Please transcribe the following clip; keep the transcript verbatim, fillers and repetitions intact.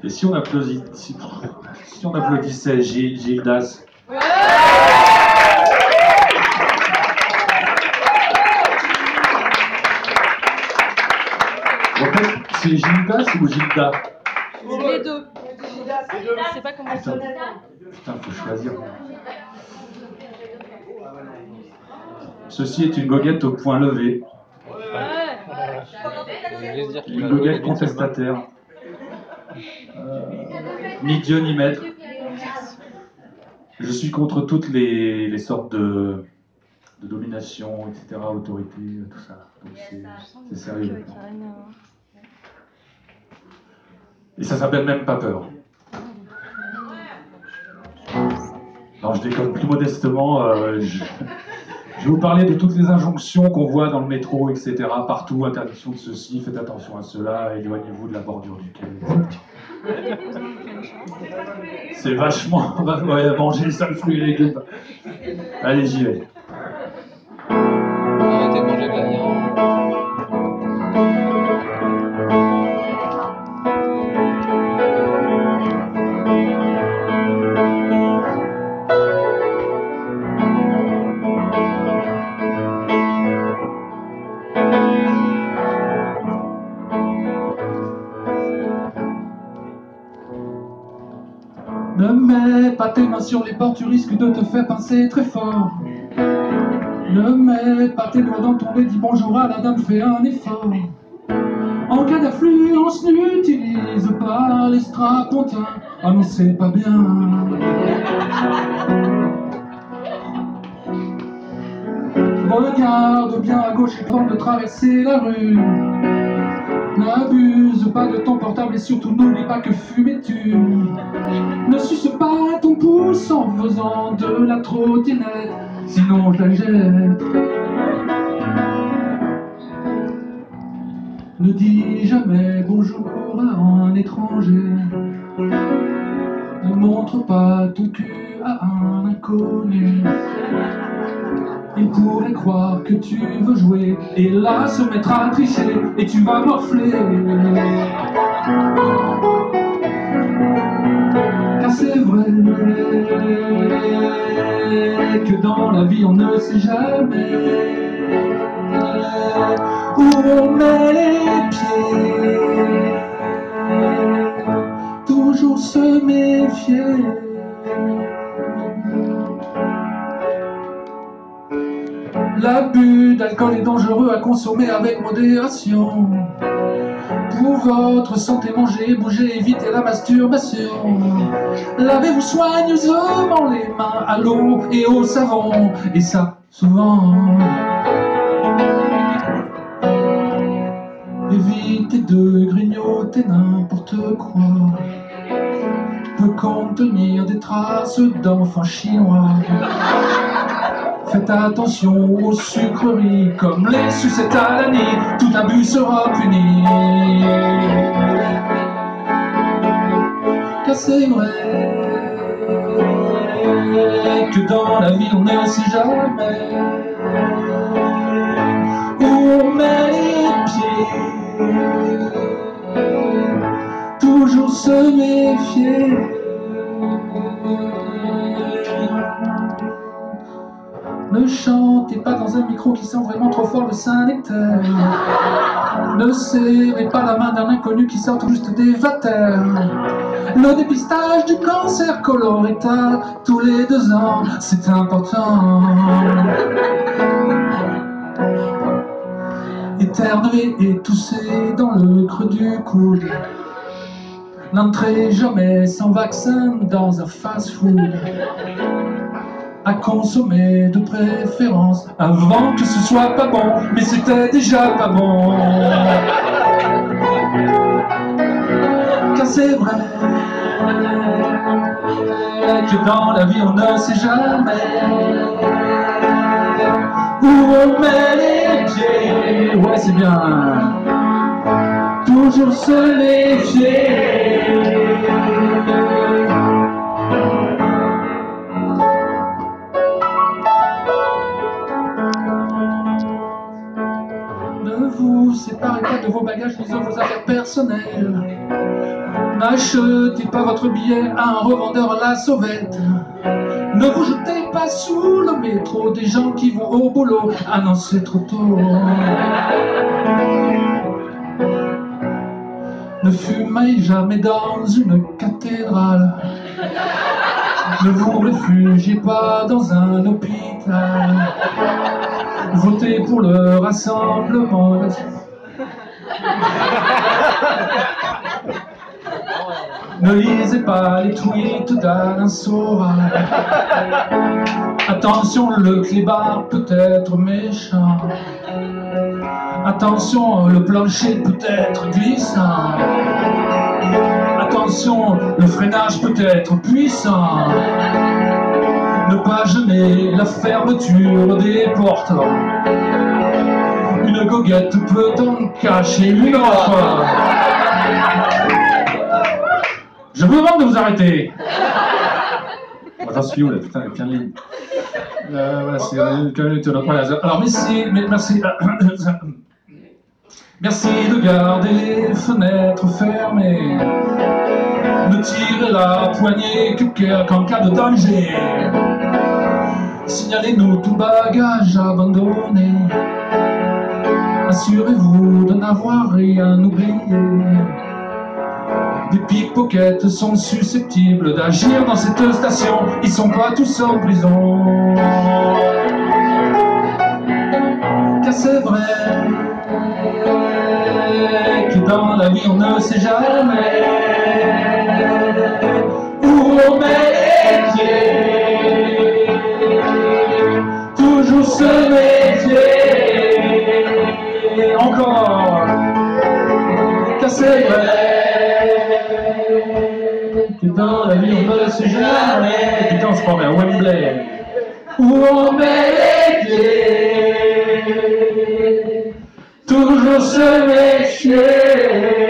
Et si on applaudit, si, si on applaudissait Gilles, Gildas? Ouais. En fait, c'est Gildas ou Gilda? Les deux. Je sais pas comment ça. Putain, faut choisir. Ceci est une goguette au point levé. Ouais. Une goguette contestataire. Euh, ni Dieu ni maître. Je suis contre toutes les, les sortes de, de domination, et cetera, autorité, tout ça. Donc c'est, c'est sérieux. Et ça s'appelle même pas peur. Non, je déconne plus modestement. Euh, je, je vais vous parler de toutes les injonctions qu'on voit dans le métro, et cetera. Partout, interdiction de ceci, faites attention à cela, éloignez-vous de la bordure du quai. C'est vachement... Ouais, manger les sales fruits et légumes. Allez, j'y vais. Arrêtez de manger de la viande. Ne mets pas tes mains sur les portes, tu risques de te faire pincer très fort. Ne mets pas tes doigts dans ton nez, dis bonjour à la dame, fais un effort. En cas d'affluence, n'utilise pas les strapontins. Ah non, c'est pas bien. Regarde bien à gauche avant de traverser la rue. N'abuse pas de ton portable et surtout n'oublie pas que fumer tue. Ne suce pas ton pouce en faisant de la trottinette, sinon je la jette. Ne dis jamais bonjour à un étranger. Ne montre pas ton cul à un inconnu. Il pourrait croire que tu veux jouer et là se mettre à tricher et tu vas morfler. Car c'est vrai que dans la vie on ne sait jamais où on met les pieds. Toujours se méfier. L'abus d'alcool est dangereux à consommer avec modération. Pour votre santé, mangez, bougez, évitez la masturbation. Lavez-vous soigneusement les mains à l'eau et au savon, et ça souvent. Évitez de grignoter n'importe quoi. Peut contenir des traces d'enfants chinois. Faites attention aux sucreries comme les sucettes à l'année, tout abus sera puni. Car c'est vrai que dans la vie on ne sait jamais où on met les pieds. Toujours se méfier. Ne chantez pas dans un micro qui sent vraiment trop fort le Saint-Nectaire. Ne serrez pas la main d'un inconnu qui sort tout juste des vatères. Le dépistage du cancer colorectal tous les deux ans, c'est important. Éternuer et tousser dans le creux du coude. N'entrez jamais sans vaccin dans un fast-food. À consommer de préférence avant que ce soit pas bon, mais c'était déjà pas bon. Car c'est vrai que dans la vie on ne sait jamais où on met les pieds. Ouais, c'est bien. Toujours se méfier. Ne vous séparez pas de vos bagages ni de vos affaires personnelles. N'achetez pas votre billet à un revendeur à la sauvette. Ne vous jetez pas sous le métro des gens qui vont au boulot. Ah non, c'est trop tôt. Ne fumez jamais dans une cathédrale. Ne vous réfugiez pas dans un hôpital. Votez pour le Rassemblement. Ne lisez pas les tweets d'Alain Soral. Attention, le clébard peut être méchant. Attention, le plancher peut être glissant. Attention, le freinage peut être puissant. Ne pas gêner la fermeture des portes. Une goguette peut en cacher une autre. Je vous demande de vous arrêter. Attends, celui-là, là, putain, il y a plein de lignes. Euh, voilà, c'est euh, alors, merci, mais, merci. Merci de garder les fenêtres fermées. Ne tirez la poignée que qu'en cas de danger. Signalez-nous tout bagage abandonné. Assurez-vous de n'avoir rien oublié. Des pickpockets sont susceptibles d'agir dans cette station. Ils sont pas tous en prison. Car c'est vrai que dans la vie on ne sait jamais où on met les pieds. Toujours se méfier. Encore. Car c'est vrai que dans la vie on ne sait jamais. Putain, on se prend vers Wembley. Où on met les pieds. Toujours se méfier.